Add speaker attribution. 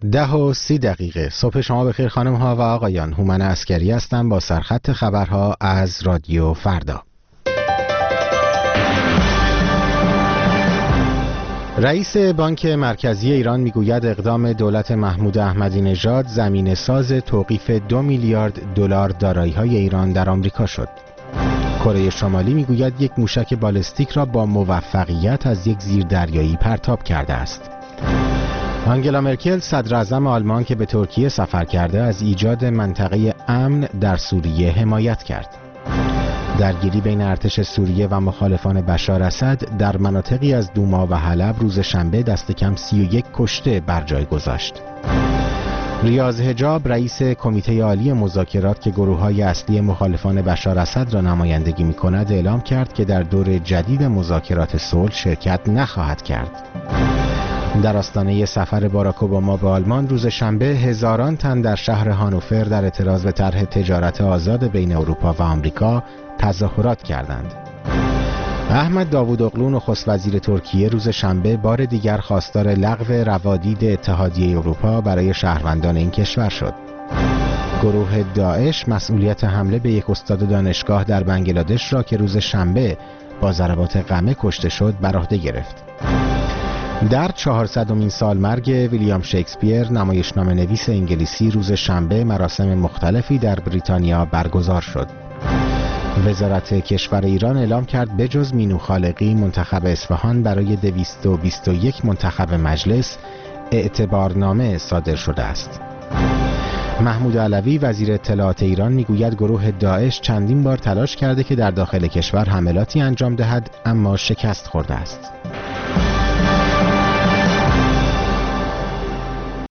Speaker 1: 10:30 صبح شما بخیر خانم ها و آقایان. هومن عسکری هستم با سرخط خبرها از رادیو فردا. رئیس بانک مرکزی ایران میگوید اقدام دولت محمود احمدی نژاد زمینه ساز توقیف 2 میلیارد دلار دارایی‌های ایران در آمریکا شد. کره شمالی میگوید یک موشک بالستیک را با موفقیت از یک زیردریایی پرتاب کرده است. آنگلا مرکل صدر اعظم آلمان که به ترکیه سفر کرده از ایجاد منطقه امن در سوریه حمایت کرد. درگیری بین ارتش سوریه و مخالفان بشار اسد در مناطقی از دوما و حلب روز شنبه دست کم 31 کشته بر جای گذاشت. ریاض حجاب رئیس کمیته عالی مذاکرات که گروه‌های اصلی مخالفان بشار اسد را نمایندگی می‌کند اعلام کرد که در دور جدید مذاکرات صلح شرکت نخواهد کرد. در آستانه سفر باراک اوباما به آلمان روز شنبه هزاران تن در شهر هانوفر در اعتراض به طرح تجارت آزاد بین اروپا و آمریکا تظاهرات کردند. احمد داوودوغلو نخست وزیر ترکیه روز شنبه بار دیگر خواستار لغو روادید اتحادیه اروپا برای شهروندان این کشور شد. گروه داعش مسئولیت حمله به یک استاد دانشگاه در بنگلادش را که روز شنبه با ضربات قمع کشته شد بر عهده گرفت. در 400مین سالمرگ ویلیام شکسپیر نمایشنامه نویس انگلیسی روز شنبه مراسم مختلفی در بریتانیا برگزار شد. وزارت کشور ایران اعلام کرد بجز مینو خالقی منتخب اصفهان برای 221 منتخب مجلس اعتبارنامه صادر شده است. محمود علوی وزیر اطلاعات ایران میگوید گروه داعش چندین بار تلاش کرده که در داخل کشور حملاتی انجام دهد اما شکست خورده است.